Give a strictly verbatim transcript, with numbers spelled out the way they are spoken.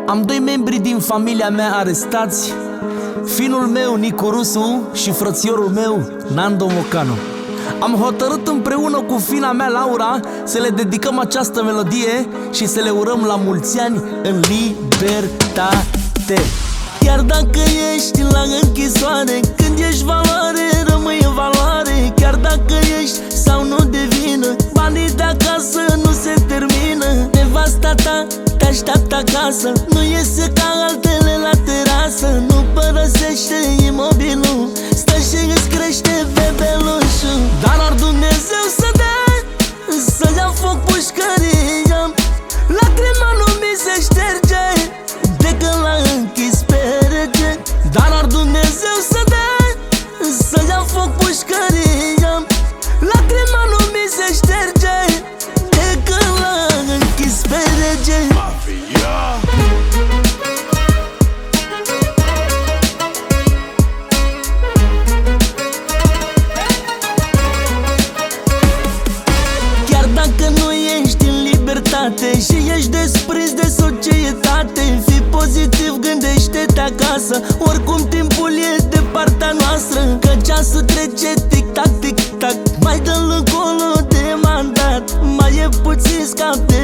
Am doi membri din familia mea arestați, finul meu Nicu Rusu și frățiorul meu Nando Mocanu. Am hotărât împreună cu fina mea Laura să le dedicăm această melodie și să le urăm la mulți ani în libertate. Chiar dacă ești la închisoare, când ești valoare, rămâi în valoare. Chiar dacă ești sau nu de vină, banii de acasă nu se termină. Nevasta ta te așteaptă acasă, nu iese ca altele la terasă. Nu părăsește imobilul, stă și îți crește bebelușul. Dar ar Dumnezeu să dea să ia foc pușcăria, lacrima nu mi se șterge de când l-a închis pe rege. Dar ar Dumnezeu să dea să ia foc pușcăria, lacrima nu mi se șterge de când l-a închis pe rege. Chiar dacă nu ești în libertate și ești desprins de societate, fii pozitiv, gândește-te acasă, oricum timpul e de partea noastră. Că ceasul trece tic-tac, tic-tac, mai dă-l încolo de mandat, mai e puțin scap de